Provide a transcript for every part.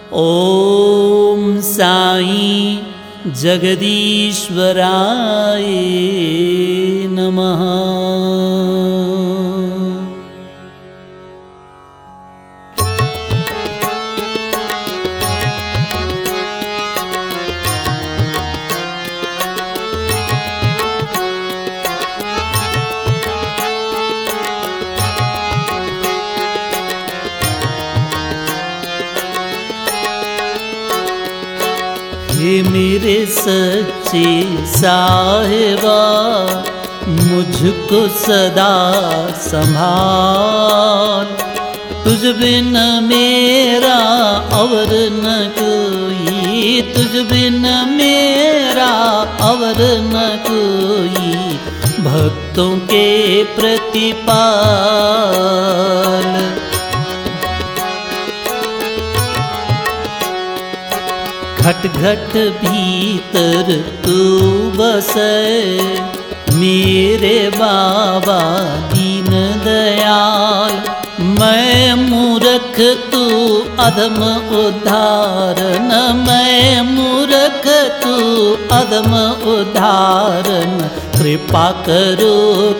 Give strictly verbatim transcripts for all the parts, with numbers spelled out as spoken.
ओम साई जगदीश्वराय नमः। हे मेरे सच्चे साहिबा, मुझको सदा संभाल। तुझ बिन मेरा और न कोई, तुझ बिन मेरा और न कोई, भक्तों के प्रतिपाल। घट घट भीतर तू बसे, मेरे बाबा दीन दयाल। मैं मूर्ख तू अधम उद्धारण, मैं मूर्ख तू अधम उद्धारण। कृपा करो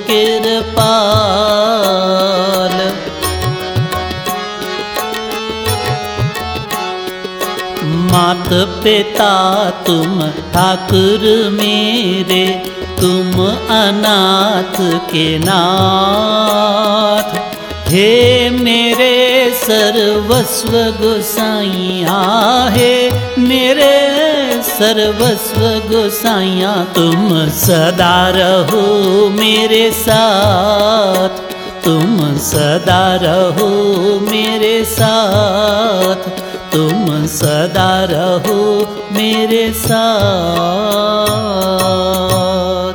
कृपाल। मात पिता तुम ठाकुर मेरे, तुम अनाथ के नाथ। हे मेरे सर्वस्व गोसाइया, हे मेरे सर्वस्व गोसाइया। तुम सदा रहो मेरे साथ, तुम सदा रहो मेरे साथ, तुम सदा रहो मेरे साथ।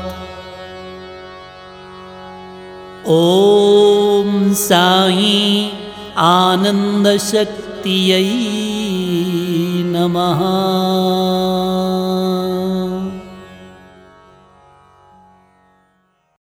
ओम साई आनंद शक्तियै नमः।